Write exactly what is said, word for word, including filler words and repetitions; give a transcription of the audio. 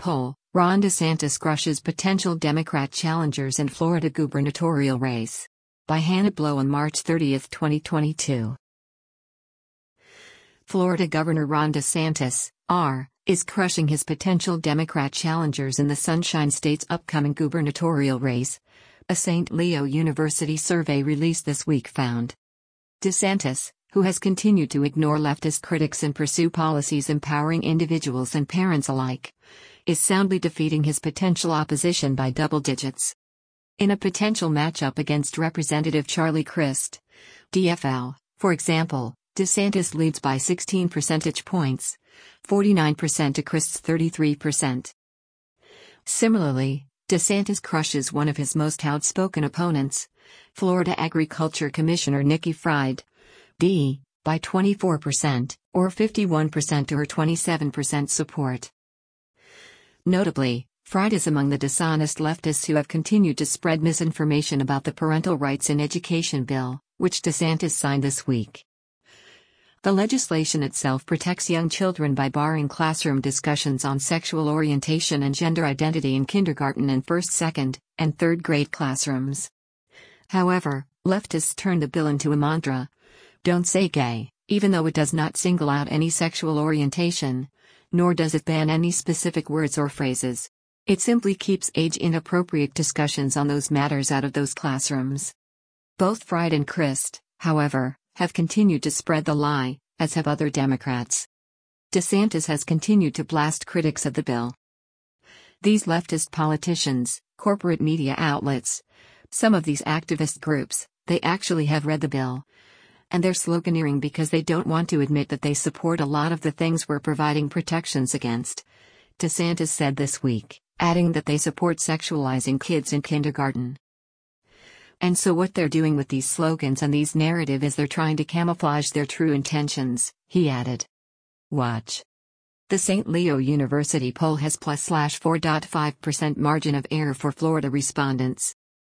poll, Ron DeSantis crushes potential Democrat challengers in Florida gubernatorial race. By Hannah Blow on March thirtieth, twenty twenty-two. Florida Governor Ron DeSantis, R, is crushing his potential Democrat challengers in the Sunshine State's upcoming gubernatorial race, a Saint Leo University survey released this week found. DeSantis, who has continued to ignore leftist critics and pursue policies empowering individuals and parents alike, is soundly defeating his potential opposition by double digits. In a potential matchup against Representative Charlie Crist, D F L, for example, DeSantis leads by sixteen percentage points, forty-nine percent to Crist's thirty-three percent. Similarly, DeSantis crushes one of his most outspoken opponents, Florida Agriculture Commissioner Nikki Fried, D, by twenty-four percent, or fifty-one percent to her twenty-seven percent support. Notably, Fried is among the dishonest leftists who have continued to spread misinformation about the Parental Rights in Education bill, which DeSantis signed this week. The legislation itself protects young children by barring classroom discussions on sexual orientation and gender identity in kindergarten and first, second, and third grade classrooms. However, leftists turn the bill into a mantra. Don't say gay, even though it does not single out any sexual orientation, nor does it ban any specific words or phrases. It simply keeps age-inappropriate discussions on those matters out of those classrooms. Both Fried and Crist, however, have continued to spread the lie, as have other Democrats. DeSantis has continued to blast critics of the bill. These leftist politicians, corporate media outlets, some of these activist groups, they actually have read the bill. And they're sloganeering because they don't want to admit that they support a lot of the things we're providing protections against, DeSantis said this week, adding that they support sexualizing kids in kindergarten. And so what they're doing with these slogans and these narrative is they're trying to camouflage their true intentions, he added. Watch. The Saint Leo University poll has plus slash four point five percent margin of error for Florida respondents.